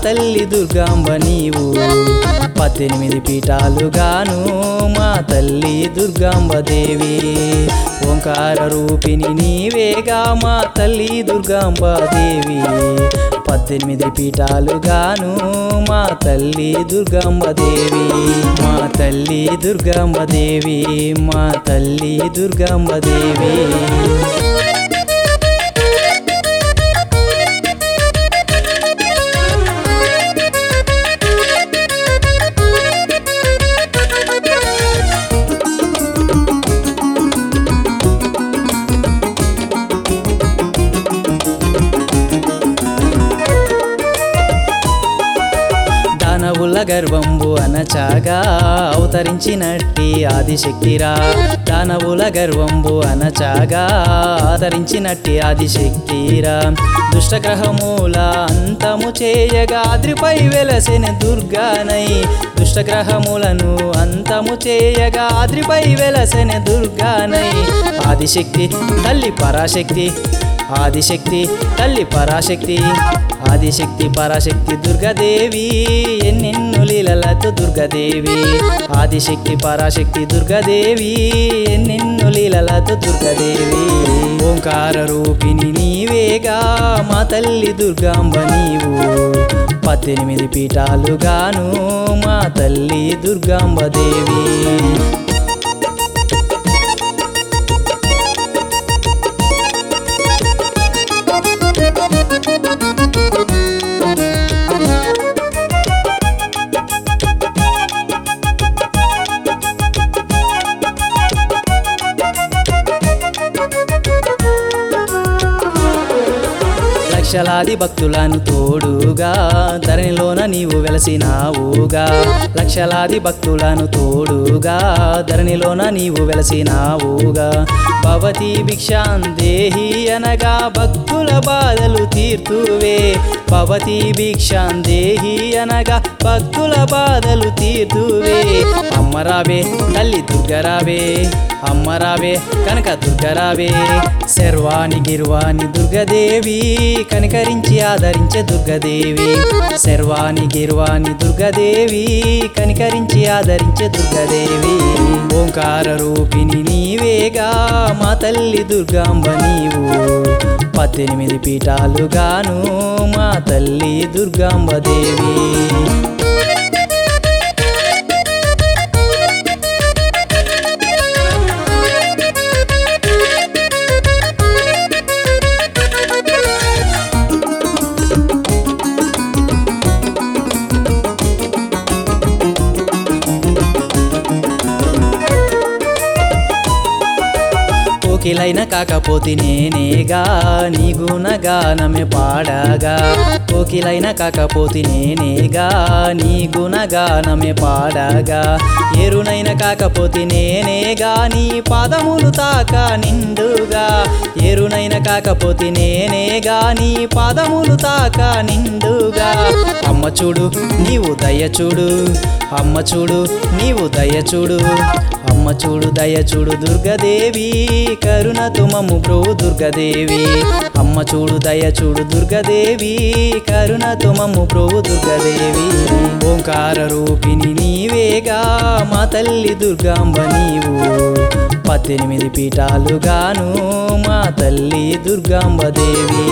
తల్లి దుర్గాంబ నీవు 18 పీఠాలుగాను మా తల్లి దుర్గాంబ దేవి ఓంకార రూపిణి నీవేగా మా తల్లి దుర్గాంబ దేవి 18 పీఠాలుగాను మా తల్లి దుర్గాంబ దేవి మా తల్లి దుర్గాంబ దేవి మా తల్లి దుర్గాంబ దేవి దానవుల గర్వంబు అనచాగా అవతరించినట్టి ఆదిశక్తిరా దానవుల గర్వంబు అనచాగా అవతరించినట్టి ఆదిశక్తిరా దుష్టగ్రహముల అంతము చేయగా ఆద్రిపై వెలసిన దుర్గానై దుష్టగ్రహములను అంతము చేయగా ఆద్రిపై వెలసిన దుర్గానై ఆదిశక్తి తల్లి పరాశక్తి ఆదిశక్తి తల్లి పరాశక్తి ఆదిశక్తి పరాశక్తి దుర్గాదేవి ఎన్నెన్ను లీలలతో దుర్గాదేవి ఆదిశక్తి పరాశక్తి దుర్గాదేవి ఎన్నెన్ను లీలలతో దుర్గాదేవి ఓంకార రూపిణి నీవేగా మా తల్లి దుర్గాంబ నీవు 18 పీఠాలుగాను మా తల్లి దుర్గాంబ దేవి లక్షలాది భక్తులను తోడుగా ధరణిలోన నీవు వెలసినావుగా లక్షలాది భక్తులను తోడుగా ధరణిలోన నీవు వెలసినావుగా భవతి భిక్షాందేహి అనగా భక్తుల బాధలు తీర్తువే భవతి భిక్షాందేహి అనగా భక్తుల బాధలు తీర్తువే అమ్మరావే తల్లి దుర్గరావే అమ్మరావే కనక దుర్గరావే శర్వాణి గిర్వాణి దుర్గదేవి కనికరించి ఆదరించే దుర్గదేవి శర్వాణి గిర్వాణి దుర్గదేవి కనికరించి ఆదరించే దుర్గదేవి ఓంకార రూపిణి నీవేగా మా తల్లి దుర్గాంబ నీవు 18 పీఠాలుగాను మా తల్లి దుర్గాంబ దేవి కోకిలైన కాకపోతే నేనేగా నీ గుణగానమే పాడగా కోకిలైన కాకపోతే నేనేగా నీ గుణగానమే పాడగా ఏరునైన కాకపోతే నేనేగా నీ పాదములు తాక నిండుగా ఏరునైన కాకపోతే నేనేగా నీ పాదములు తాక నిండుగా అమ్మ చూడు నీవు దయ చూడు అమ్మ చూడు నీవు దయ చూడు అమ్మ చూడు దయ చూడు దుర్గదేవి కరుణతో మమ్ము బ్రోవు దుర్గదేవి అమ్మ చూడు దయ చూడు దుర్గదేవి కరుణతో మమ్ము బ్రోవు దుర్గదేవి ఓంకార రూపిణి నీవేగా మా తల్లి దుర్గాంబ నీవు 18 పీఠాలుగాను మా తల్లి దుర్గాంబ దేవి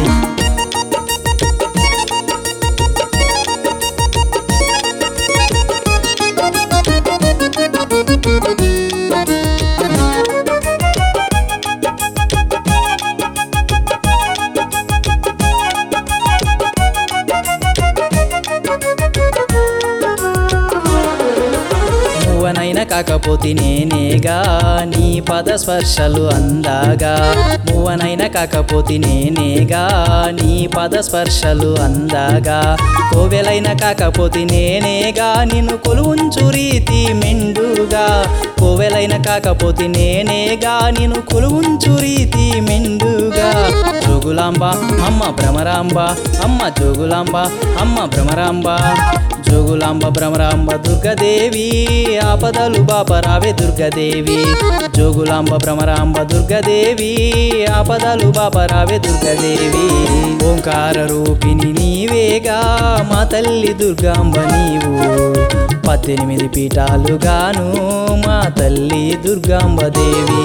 మువ్వనైనా కాకపోతే నేనేగా నీ పద స్పర్శలు అందాగా మువ్వనైనా కాకపోతే నేనేగా నీ పద స్పర్శలు అందాగా కోవెలైన కాకపోతే నేనేగా నిన్ను కొలువుంచు రీతి మెండుగా కోవెలైన కాకపోతే నేనేగా నిన్ను కొలువుంచు రీతి మెండుగా జోగులాంబ అమ్మ భ్రమరాంబ అమ్మ జోగులాంబ అమ్మ భ్రమరాంబ జోగులాంబ భ్రమరాంబ దుర్గదేవి ఆపదలు బాపరావే దుర్గదేవి జోగులాంబ భ్రమరాంబ దుర్గదేవి ఆపదలు బాపరావే దుర్గదేవి ఓంకార రూపిణి నీవేగా మా తల్లి దుర్గాంబ నీవు 18 పీఠాలుగాను మా తల్లి దుర్గాంబ దేవి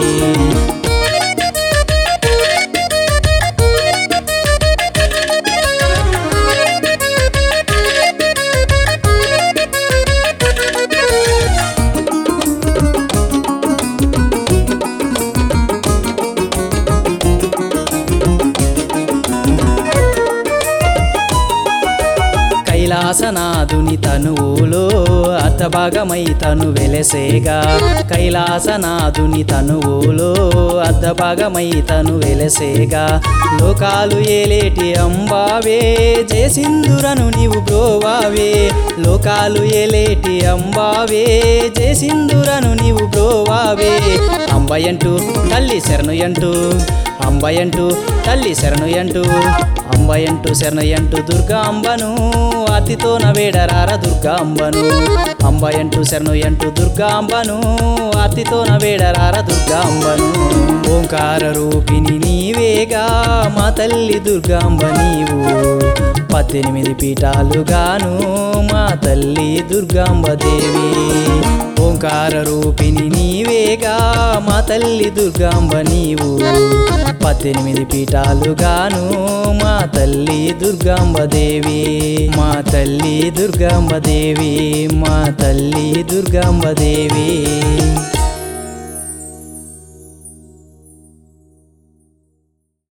కైలాసనాథుని తనువులో అర్ధభాగమై తను వెలసేగా కైలాసనాథుని తనువులో అర్ధభాగమై తను వెలసేగా లోకాలు ఏలేటి అంబావే జయసింధురను నీవు బ్రోవావే లోకాలు ఏలేటి అంబావే జయసింధురను నీవు బ్రోవావే అంబయంటూ తల్లి శరణుయంటూ అంబయంటూ తల్లి శరణుయంటూ అంబయంటూ శరణయంటూ దుర్గాంబను అతితోన వేడరార దుర్గాంబను అంబయంటూ శరణయంటూ దుర్గాంబను అతితోన వేడరార దుర్గాంబను ఓంకార రూపిణి నీవేగా మా తల్లి దుర్గాంబ నీవు 18 పీఠాలుగాను మా తల్లి దుర్గాంబ దేవి ఓంకార రూపిణి నీవేగా మా తల్లి దుర్గాంబ నీవు 18 పీఠాలుగాను మా తల్లి దుర్గాంబ దేవి మా తల్లి దుర్గాంబ దేవి మా తల్లి దుర్గాంబ దేవి